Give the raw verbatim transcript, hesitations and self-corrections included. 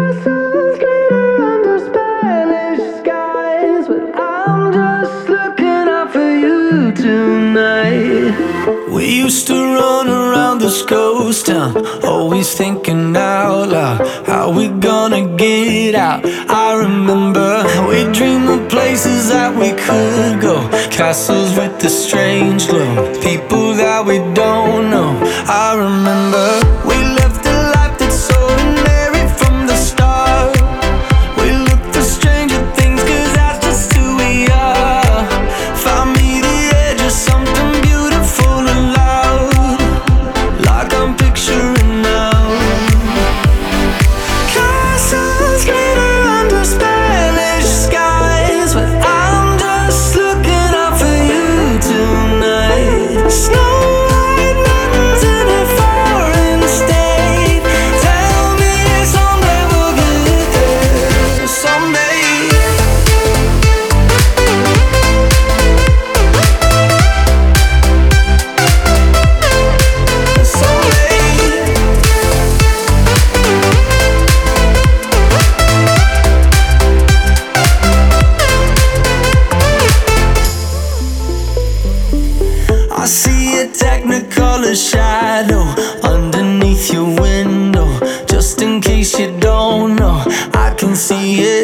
Castles glitter under Spanish skies, but I'm just looking out for you tonight. We used to run around this ghost town, always thinking out loud, how we gonna get out? I remember we dreamed of places that we could go, castles with the strange glow, people that we don't know. I remember we lived a life that's so ordinary from the start. We looked for stranger things, cause that's just who we are. Found me the edge of something beautiful and loud, like I'm picturing now. Castles glitter under Spanish skies, but I'm just looking out for you tonight. Snow white mountains in a foreign state. Tell me someday we'll get there. Someday. I see a technicolor shadow underneath your window. Just in case you don't know, I can see it.